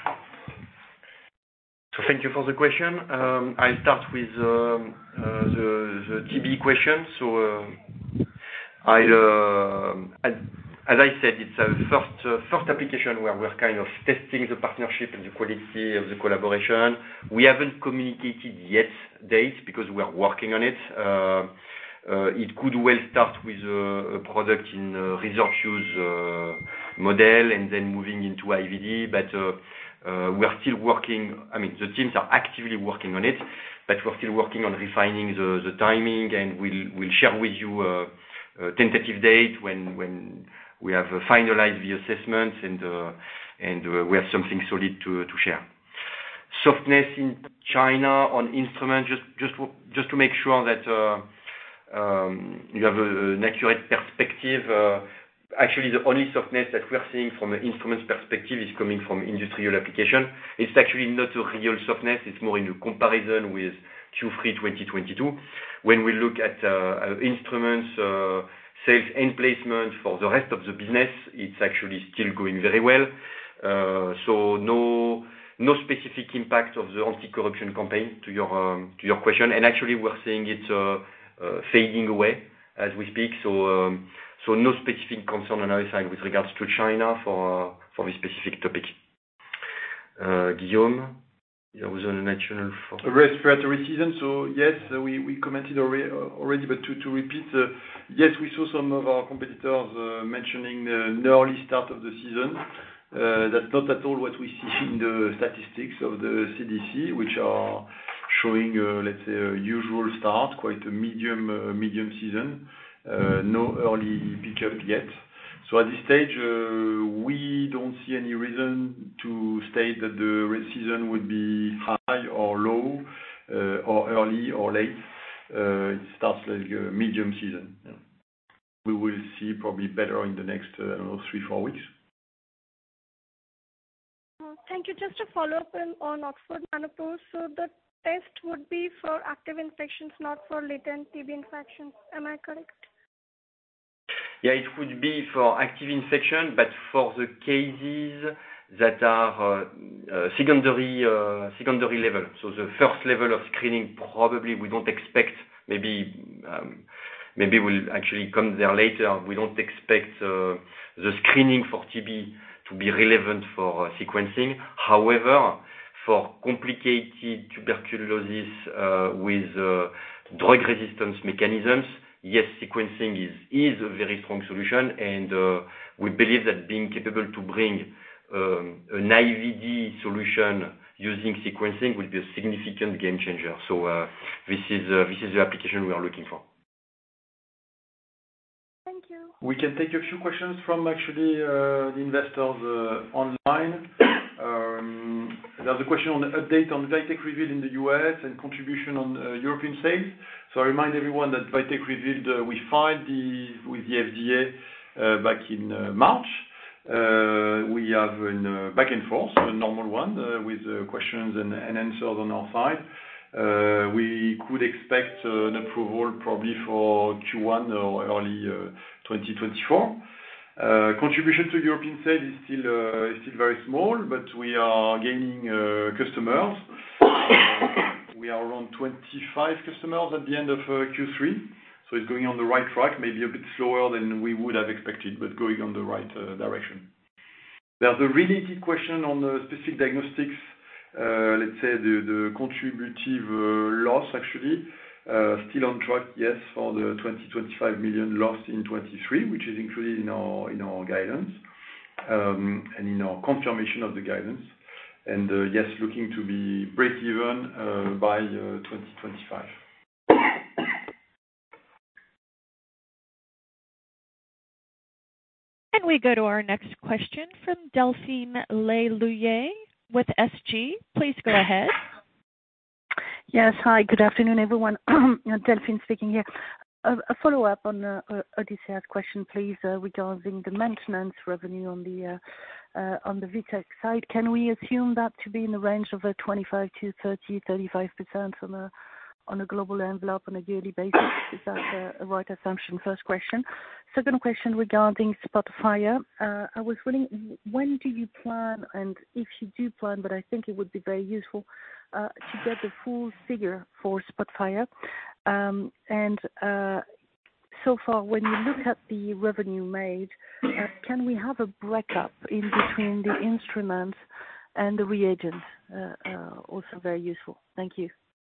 So thank you for the question. Um, I'll start with um, uh, the, the T B question. So uh, I'll, uh, as, as I said, it's a first uh, first application where we're kind of testing the partnership and the quality of the collaboration. We haven't communicated yet dates because we are working on it. Uh, Uh, it could well start with a, a product in uh, research use uh, model and then moving into I V D, but uh, uh, we're still working, I mean, the teams are actively working on it, but we're still working on refining the, the timing, and we'll, we'll share with you a, a tentative date when, when we have uh, finalized the assessments and, uh, and uh, we have something solid to, to share. Softness in China on instruments, just, just, just to make sure that uh, Um, you have a, an accurate perspective. Uh, actually, the only softness that we're seeing from an instruments perspective is coming from industrial application. It's actually not a real softness. It's more in a comparison with Q three twenty twenty-two. When we look at uh, instruments, uh, sales and placement for the rest of the business, it's actually still going very well. Uh, so no no specific impact of the anti-corruption campaign to your um, to your question. And actually, we're seeing it Uh, Uh, fading away as we speak, so um, so no specific concern on our side with regards to China for uh, for this specific topic. Uh, Guillaume, there was a national for respiratory season. So yes, uh, we we commented already, already but to to repeat, uh, yes, we saw some of our competitors uh, mentioning an early start of the season. Uh, that's not at all what we see in the statistics of the C D C, which are showing, uh, let's say, a usual start, quite a medium uh, medium season, uh, no early pickup yet. So at this stage, uh, we don't see any reason to state that the season would be high or low, uh, or early or late. Uh, it starts like a medium season. Yeah. We will see probably better in the next, uh, I don't know, three, four weeks. Thank you. Just to follow up on, on Oxford Nanopore, so the test would be for active infections, not for latent T B infections. Am I correct? Yeah, it would be for active infection, but for the cases that are uh, uh, secondary uh, secondary level. So the first level of screening, probably we don't expect. Maybe um, maybe we'll actually come there later. We don't expect uh, the screening for T B to be relevant for uh, sequencing. However, for complicated tuberculosis uh, with uh, drug resistance mechanisms, yes, sequencing is is a very strong solution, and uh, we believe that being capable to bring um, an I V D solution using sequencing will be a significant game changer. So uh, this is uh, this is the application we are looking for. Thank you. We can take a few questions from actually uh, the investors uh, online. Um, there's a question on the update on VITEK REVEAL in the U S and contribution on uh, European sales. So I remind everyone that VITEK REVEAL, uh, we filed the, with the F D A uh, back in uh, March. Uh, we have a uh, back and forth, a normal one, uh, with uh, questions and, and answers on our side. Uh, we could expect uh, an approval probably for Q one or early uh, twenty twenty-four. Uh, contribution to European sales is still uh, is still very small, but we are gaining uh, customers. Uh, we are around twenty-five customers at the end of uh, Q three, so it's going on the right track, maybe a bit slower than we would have expected, but going on the right uh, direction. There's a related question on the specific diagnostics, uh, let's say the, the contributive uh, loss actually. Uh, still on track, yes, for the twenty to twenty-five million loss in twenty-three, which is included in our in our guidance um, and in our confirmation of the guidance. And uh, yes, looking to be break even uh, by uh, twenty twenty-five. And we go to our next question from Delphine Le Louillet with S G. Please go ahead. Yes, hi, good afternoon, everyone. Delphine speaking here. A, a follow-up on uh, Odysseas' question, please, uh, regarding the maintenance revenue on the uh, uh, on the VITEK side. Can we assume that to be in the range of a twenty-five to thirty, thirty-five percent on a on a global envelope on a yearly basis? Is that a, a right assumption? First question. Second question regarding Spotfire. Uh, I was wondering, when do you plan, and if you do plan, but I think it would be very useful, Uh, to get the full figure for Spotfire. Um, and uh, so far, when you look at the revenue made, uh, can we have a breakup in between the instruments and the reagent? Uh, uh, also very useful. Thank you.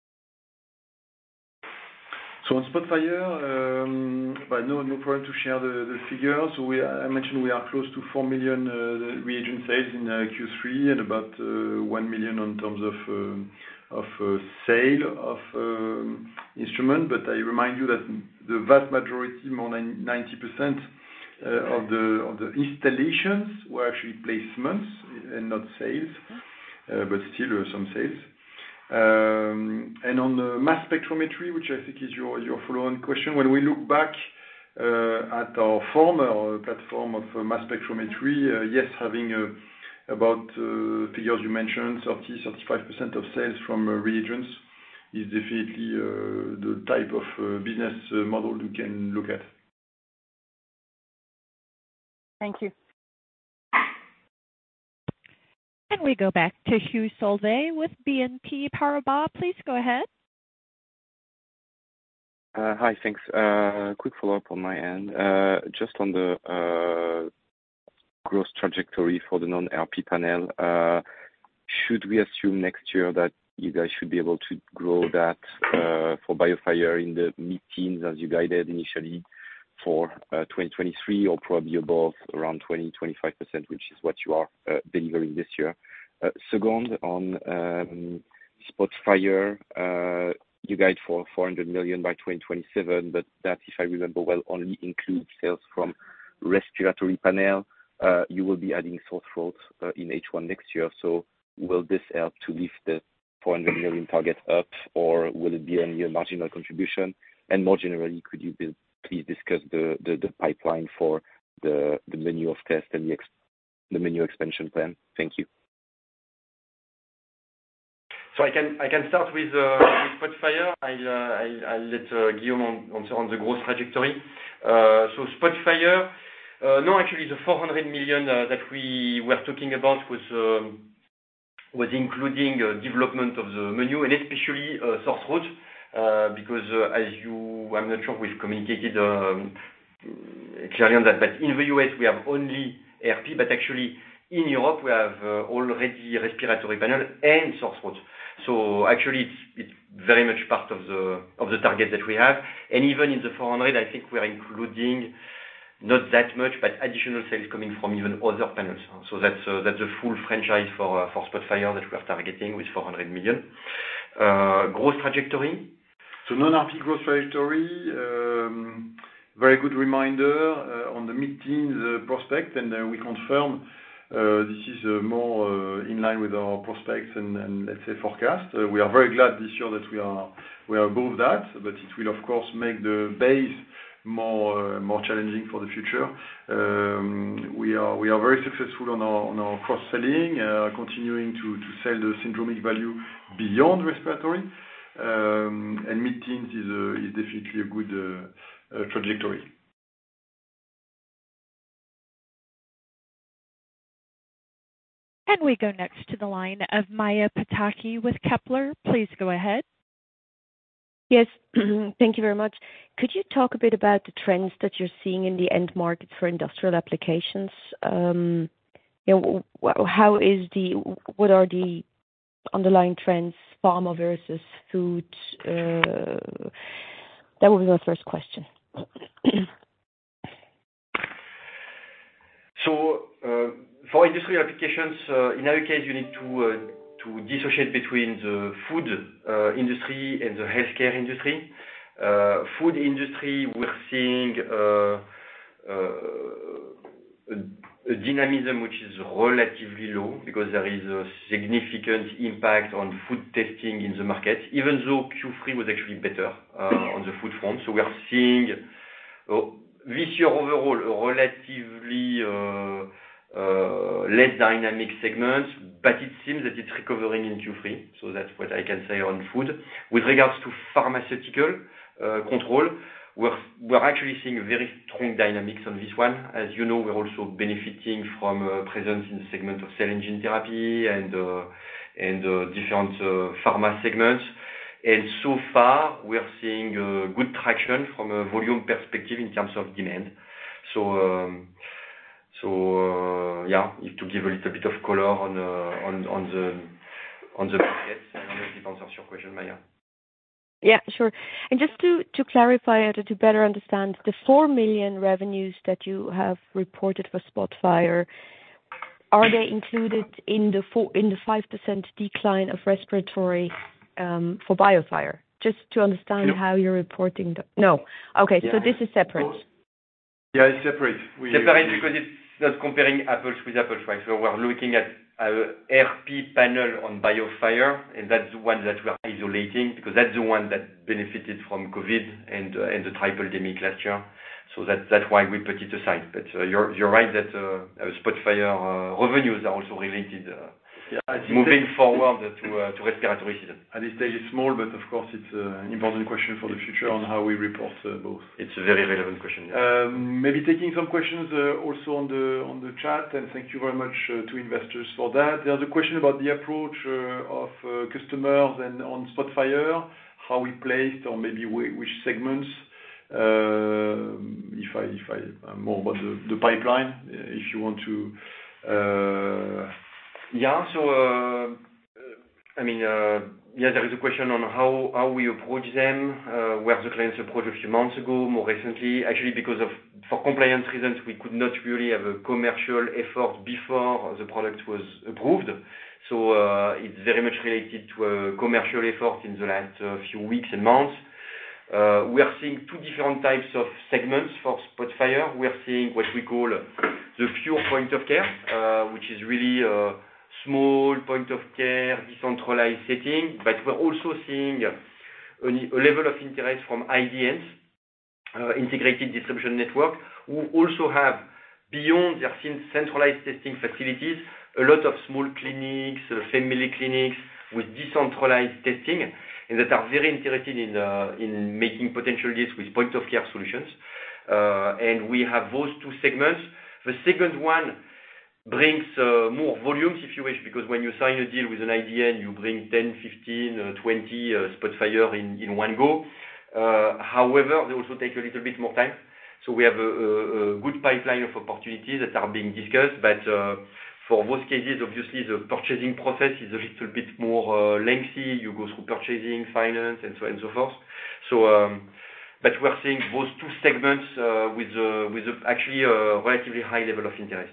So on Spotfire, um, but no, no problem to share the, the figures. So we, I mentioned we are close to four million uh, reagent sales in uh, Q three and about uh, one million in terms of uh, of uh, sale of um, instrument. But I remind you that the vast majority, more than ninety percent uh, of the of the installations were actually placements and not sales, uh, but still uh, some sales. Um, and on the mass spectrometry, which I think is your, your follow-on question, when we look back uh, at our former platform of uh, mass spectrometry, uh, yes, having uh, about uh, figures you mentioned, thirty to thirty-five percent of sales from uh, reagents is definitely uh, the type of uh, business uh, model you can look at. Thank you. And we go back to Hugh Solvay with B N P Paribas. Please go ahead. Uh, hi, thanks. Uh, quick follow-up on my end. Uh, just on the uh, growth trajectory for the non-R P panel, uh, should we assume next year that you guys should be able to grow that uh, for BioFire in the mid-teens as you guided initially for uh, twenty twenty-three, or probably above around twenty to twenty-five percent, which is what you are uh, delivering this year? Uh, second, on um, Spotfire, uh, you guide for four hundred million by twenty twenty-seven, but that, if I remember well, only includes sales from respiratory panel. Uh, you will be adding sore throat uh, in H one next year. So will this help to lift the four hundred million target up, or will it be only a marginal contribution? And more generally, could you be, please discuss the, the, the pipeline for the, the menu of tests and the, ex, the menu expansion plan? Thank you. So I can I can start with, uh, with Spotfire. I'll, uh, I'll, I'll let uh, Guillaume answer on the growth trajectory. Uh, so Spotfire, uh, no, actually the four hundred million uh, that we were talking about was um, was including uh, development of the menu, and especially uh, sore throat, uh, because uh, as you, I'm not sure we've communicated um, clearly on that, but in the U S we have only R P, but actually in Europe we have uh, already respiratory panel and sore throat. So actually, it's it's very much part of the of the target that we have. And even in the four hundred, I think we're including not that much, but additional sales coming from even other panels. So that's uh, that's a full franchise for uh, for Spotfire that we are targeting with four hundred million. Uh, growth trajectory. So non-R P growth trajectory, um, very good reminder uh, on the mid-teens uh, prospect, and uh, we confirm uh, this is uh, more uh, in line with our prospects and, and let's say forecast. Uh, we are very glad this year that we are we are above that, but it will of course make the base more uh, more challenging for the future. Um, we are we are very successful on our on our cross selling, uh, continuing to to sell the syndromic value beyond respiratory, um, and mid-teens is a, is definitely a good uh, uh, trajectory. And we go next to the line of Maja Pataki with Kepler. Please go ahead. Yes, thank you very much. Could you talk a bit about the trends that you're seeing in the end markets for industrial applications? Um, you know, how is the what are the underlying trends, pharma versus food? Uh, that would be my first question. So uh, for industrial applications, uh, in our case, you need to uh, to dissociate between the food uh, industry and the healthcare industry. Uh, food industry, we're seeing uh, uh, a, a dynamism which is relatively low because there is a significant impact on food testing in the market, even though Q three was actually better uh, on the food front. So we are seeing uh, this year overall a relatively uh, Uh, less dynamic segments, but it seems that it's recovering in Q three. So that's what I can say on food. With regards to pharmaceutical uh, control, we're we're actually seeing very strong dynamics on this one. As you know, we're also benefiting from uh, presence in the segment of cell and gene therapy and uh, and uh, different uh, pharma segments. And so far, we're seeing uh, good traction from a volume perspective in terms of demand. So. Um, So uh, yeah, if to give a little bit of color on uh, on on the on the market. I don't know if it answers your question, Maya. Yeah, sure. And just to to clarify or to better understand, the four million revenues that you have reported for Spotfire, are they included in the four in the five percent decline of respiratory um, for BioFire? Just to understand no. how you're reporting. The, no. Okay, yeah. So this is separate. Yeah, it's separate. We, separate because it's not comparing apples with apples, right? So we're looking at a R P panel on BioFire, and that's the one that we're isolating because that's the one that benefited from COVID and uh, and the tripledemic last year. So that that's why we put it aside. But uh, you're you're right that uh, Spotfire uh, revenues are also related. Uh, yeah, moving forward to uh, to respiratory season. At this stage, it's small, but of course, it's uh, an important question for the future on how we report uh, both. It's a very relevant question. Yeah. Um, maybe taking some questions uh, also on the on the chat, and thank you very much uh, to investors for that. There's a question about the approach uh, of uh, customers and on Spotfire, how we placed, or maybe w- which segments. Uh, if I if I uh, more about the, the pipeline, uh, if you want to. Uh, Yeah. So, uh, I mean, uh, yeah, there is a question on how how we approach them, uh, where the clients approached a few months ago, more recently. Actually, because of for compliance reasons, we could not really have a commercial effort before the product was approved. So, uh, it's very much related to a commercial effort in the last uh, few weeks and months. Uh, we are seeing two different types of segments for Spotfire. We are seeing what we call the pure point of care, uh, which is really uh, small point of care, decentralized setting, but we're also seeing a, a level of interest from I D Ns, uh, integrated distribution network, who also have, beyond their centralized testing facilities, a lot of small clinics, uh, family clinics with decentralized testing, and that are very interested in uh, in making potential deals with point of care solutions. Uh, and we have those two segments. The second one brings uh, more volumes, if you wish, because when you sign a deal with an I D N, you bring ten, fifteen, uh, twenty uh, Spotfire in, in one go. Uh, however, they also take a little bit more time. So we have a, a, a good pipeline of opportunities that are being discussed, but uh, For those cases, obviously, the purchasing process is a little bit more lengthy. You go through purchasing, finance, and so on and so forth. So, um, but we're seeing those two segments with with actually a relatively high level of interest.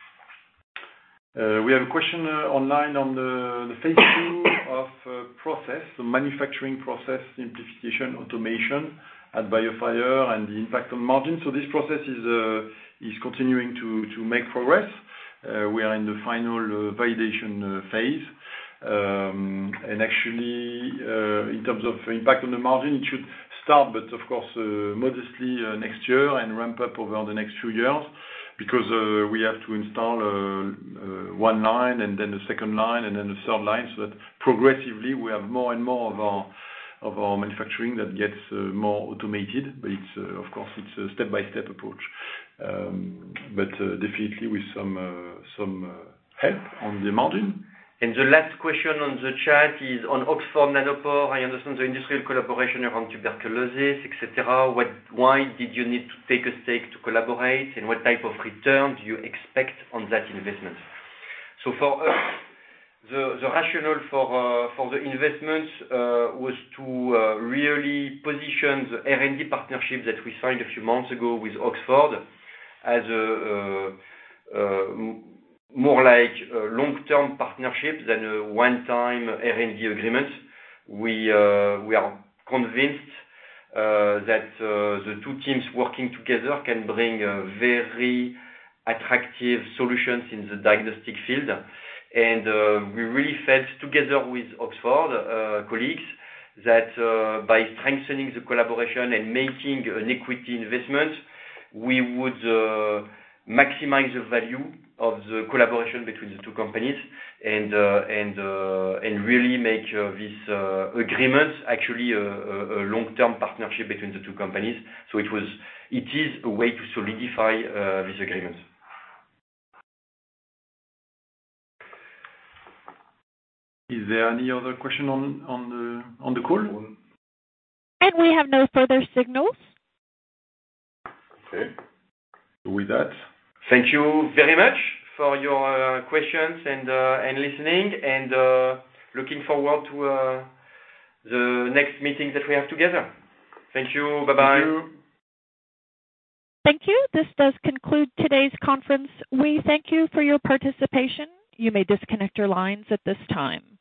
Uh, we have a question uh, online on the, the phase two of uh, process, the manufacturing process simplification, automation at BioFire and the impact on margin. So this process is uh, is continuing to to make progress. Uh, we are in the final uh, validation uh, phase. Um, and actually, uh, in terms of impact on the margin, it should start, but of course, uh, modestly uh, next year and ramp up over the next few years, because uh, we have to install uh, uh, one line and then a second line and then a third line, so that progressively we have more and more of our of our manufacturing that gets uh, more automated. But it's uh, of course it's a step-by-step approach, um, but uh, definitely with some uh, some uh, help on the margin. And the last question on the chat is on Oxford Nanopore. I understand the industrial collaboration around tuberculosis, et cetera. What, why did you need to take a stake to collaborate, and what type of return do you expect on that investment? So for us, the, the rationale for uh, for the investment uh, was to uh, really position the R and D partnership that we signed a few months ago with Oxford as a uh, uh, more like a long-term partnership than a one-time R and D agreement. We uh, we are convinced uh, that uh, the two teams working together can bring uh, very attractive solutions in the diagnostic field. And uh, we really felt together with Oxford uh, colleagues that uh, by strengthening the collaboration and making an equity investment, we would uh, maximize the value of the collaboration between the two companies, and uh, and uh, and really make uh, this uh, agreement actually a, a, a long-term partnership between the two companies. So it was, it is a way to solidify uh, this agreement. Is there any other question on on the on the call? And we have no further signals. Okay. With that, thank you very much for your uh, questions and uh, and listening, and uh, looking forward to uh, the next meeting that we have together. Thank you. Bye bye. Thank you. Thank you. This does conclude today's conference. We thank you for your participation. You may disconnect your lines at this time.